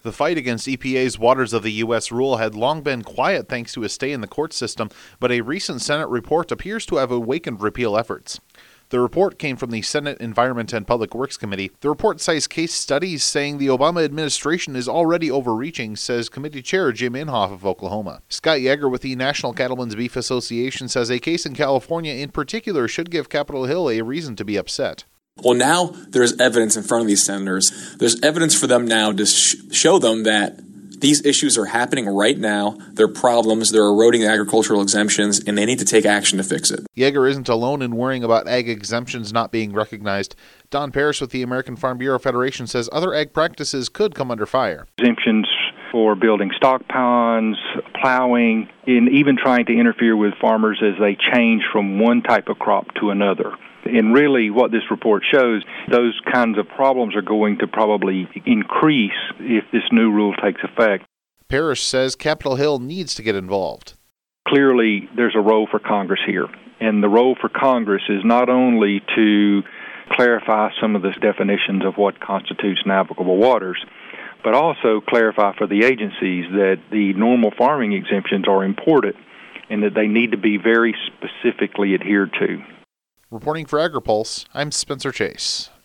The fight against EPA's Waters of the U.S. rule had long been quiet thanks to a stay in the court system, but a recent Senate report appears to have awakened repeal efforts. The report came from the Senate Environment and Public Works Committee. The report cites case studies saying the Obama administration is already overreaching, says Committee Chair Jim Inhofe of Oklahoma. Scott Yeager with the National Cattlemen's Beef Association says a case in California in particular should give Capitol Hill a reason to be upset. Well, now there's evidence in front of these senators. There's evidence for them now to show them that these issues are happening right now. They're problems. They're eroding agricultural exemptions, and they need to take action to fix it. Yeager isn't alone in worrying about ag exemptions not being recognized. Don Parrish with the American Farm Bureau Federation says other ag practices could come under fire. Exemptions for building stock ponds, plowing, and even trying to interfere with farmers as they change from one type of crop to another. And really what this report shows, those kinds of problems are going to probably increase if this new rule takes effect. Parrish says Capitol Hill needs to get involved. Clearly, there's a role for Congress here. And the role for Congress is not only to clarify some of the definitions of what constitutes navigable waters, but also clarify for the agencies that the normal farming exemptions are important and that they need to be very specifically adhered to. Reporting for AgriPulse, I'm Spencer Chase.